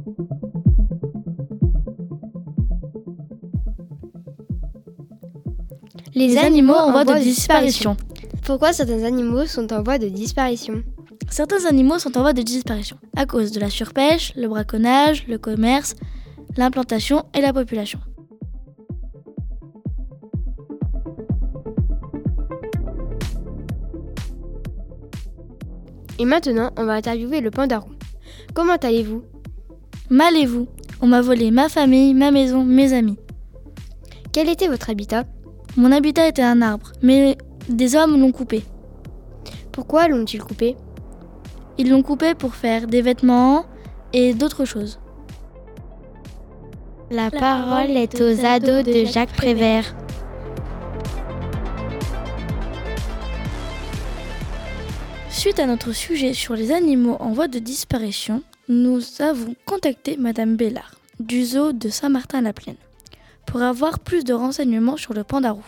Les animaux en voie de disparition. Pourquoi certains animaux sont en voie de disparition ? Certains animaux sont en voie de disparition à cause de la surpêche, le braconnage, le commerce, l'implantation et la population. Et maintenant, on va interviewer le panda roux. Comment allez-vous ? Mal et vous ? On m'a volé ma famille, ma maison, mes amis. Quel était votre habitat ? Mon habitat était un arbre, mais des hommes l'ont coupé. Pourquoi l'ont-ils coupé ? Ils l'ont coupé pour faire des vêtements et d'autres choses. La parole est aux ados de Jacques Prévert. Suite à notre sujet sur les animaux en voie de disparition, nous avons contacté Madame Bellard du zoo de Saint-Martin-la-Plaine pour avoir plus de renseignements sur le panda roux.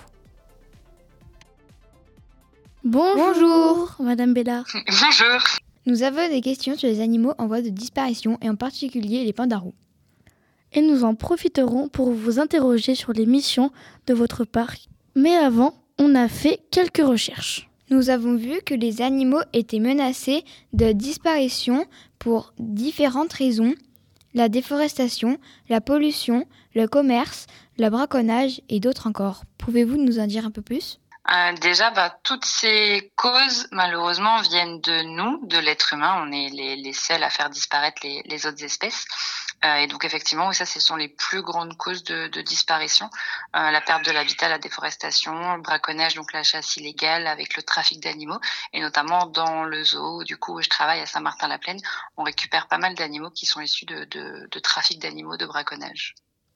Bonjour Madame Bellard. Bonjour. Nous avons des questions sur les animaux en voie de disparition et en particulier les pandas roux. Et nous en profiterons pour vous interroger sur les missions de votre parc. Mais avant, on a fait quelques recherches. Nous avons vu que les animaux étaient menacés de disparition pour différentes raisons. La déforestation, la pollution, le commerce, le braconnage et d'autres encore. Pouvez-vous nous en dire un peu plus ? Déjà, toutes ces causes, malheureusement, viennent de nous, de l'être humain. On est les seuls à faire disparaître les autres espèces. Et donc, effectivement, ça, ce sont les plus grandes causes de disparition. La perte de l'habitat, la déforestation, le braconnage, donc la chasse illégale avec le trafic d'animaux. Et notamment dans le zoo, du coup, où je travaille à Saint-Martin-la-Plaine, on récupère pas mal d'animaux qui sont issus de trafic d'animaux, de braconnage.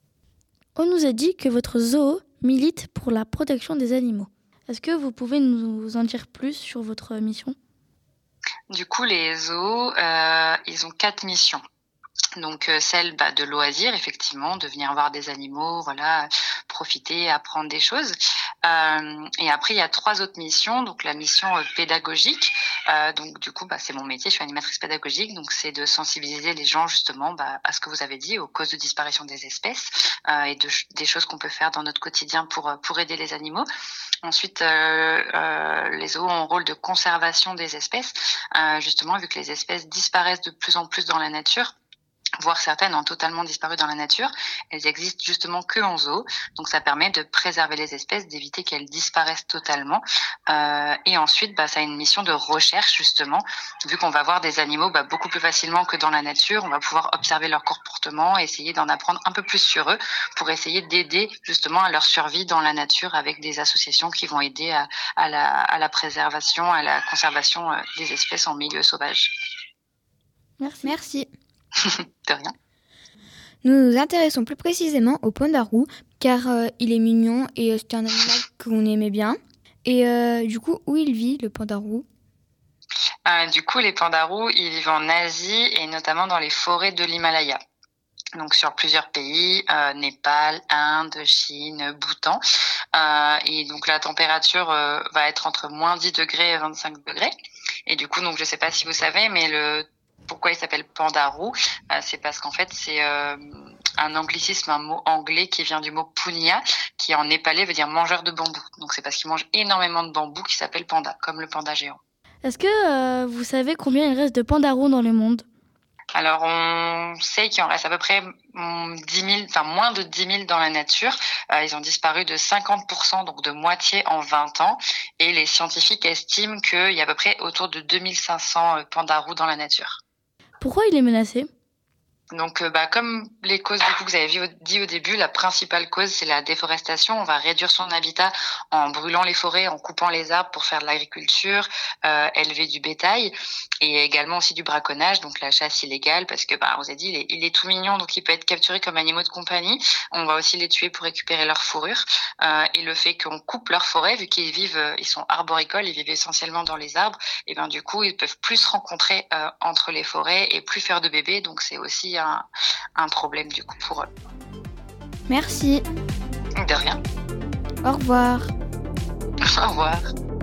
On nous a dit que votre zoo milite pour la protection des animaux. Est-ce que vous pouvez nous en dire plus sur votre mission ? Du coup, les zoos, ils ont 4 missions. Donc celle de loisirs, effectivement, de venir voir des animaux, profiter, apprendre des choses. Et après, il y a 3 autres missions. Donc la mission pédagogique. Donc du coup, c'est mon métier. Je suis animatrice pédagogique. Donc c'est de sensibiliser les gens justement à ce que vous avez dit, aux causes de disparition des espèces et des choses qu'on peut faire dans notre quotidien pour aider les animaux. Ensuite, les zoos ont un rôle de conservation des espèces, justement vu que les espèces disparaissent de plus en plus dans la nature. Voire certaines ont totalement disparu dans la nature. Elles existent justement que en zoo. Donc ça permet de préserver les espèces, d'éviter qu'elles disparaissent totalement. Et ensuite, ça a une mission de recherche justement. Vu qu'on va voir des animaux beaucoup plus facilement que dans la nature, on va pouvoir observer leur comportement, essayer d'en apprendre un peu plus sur eux pour essayer d'aider justement à leur survie dans la nature avec des associations qui vont aider à la préservation, à la conservation des espèces en milieu sauvage. Merci. De rien. Nous nous intéressons plus précisément au panda roux car il est mignon et c'est un animal qu'on aimait bien. Et du coup, où il vit le panda roux ? Du coup, les pandas roux, ils vivent en Asie et notamment dans les forêts de l'Himalaya. Donc sur plusieurs pays, Népal, Inde, Chine, Bhoutan. Et donc la température va être entre moins 10 degrés et 25 degrés. Et du coup, donc je sais pas si vous savez, mais pourquoi il s'appelle panda roux, c'est parce qu'en fait c'est un anglicisme, un mot anglais qui vient du mot punya, qui en népalais veut dire mangeur de bambou. Donc c'est parce qu'il mange énormément de bambou qu'il s'appelle panda, comme le panda géant. Est-ce que vous savez combien il reste de pandas roux dans le monde ? Alors on sait qu'il en reste à peu près 10 000, moins de 10 000 dans la nature. Ils ont disparu de 50%, donc de moitié en 20 ans. Et les scientifiques estiment qu'il y a à peu près autour de 2500 pandas roux dans la nature. Pourquoi il est menacé ? Donc, comme les causes du coup que vous avez dit au début, la principale cause c'est la déforestation. On va réduire son habitat en brûlant les forêts, en coupant les arbres pour faire de l'agriculture, élever du bétail, et également aussi du braconnage, donc la chasse illégale, parce que on vous a dit il est tout mignon, donc il peut être capturé comme animaux de compagnie. On va aussi les tuer pour récupérer leur fourrure, et le fait qu'on coupe leurs forêts, vu ils sont arboricoles, ils vivent essentiellement dans les arbres, et du coup ils peuvent plus se rencontrer entre les forêts et plus faire de bébés, donc c'est aussi un problème du coup pour eux. Merci. De rien. Au revoir. Au revoir.